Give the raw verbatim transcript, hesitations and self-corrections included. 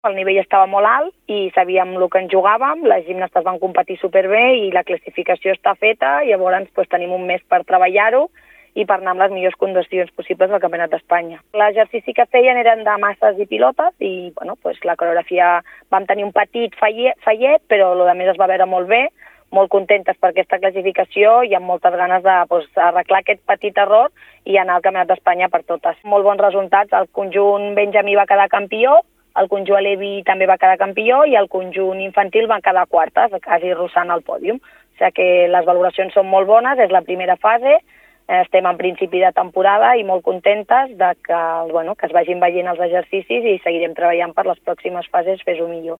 El nivell estava molt alt i sabíem el que ens jugàvem, les gimnastes van competir superbé i la classificació està feta, i llavors doncs, tenim un mes per treballar-ho i per anar amb les millors condicions possibles al Campionat d'Espanya. L'exercici que feien eren de masses i pilotes i bueno, doncs, la coreografia vam tenir un petit fallet, fallet però el més es va veure molt bé, molt contentes per aquesta classificació i amb moltes ganes de doncs, arreglar aquest petit error i anar al Campionat d'Espanya per totes. Molt bons resultats, el conjunt Benjamí va quedar campió, el conjunt Alevi també va quedar campió i el conjunt infantil va quedar quartes, quasi rossant el pòdium. O sigui que les valoracions són molt bones, és la primera fase, estem en principi de temporada i molt contentes de que, bueno, que es vagin veient els exercicis i seguirem treballant per les pròximes fases fer-ho millor.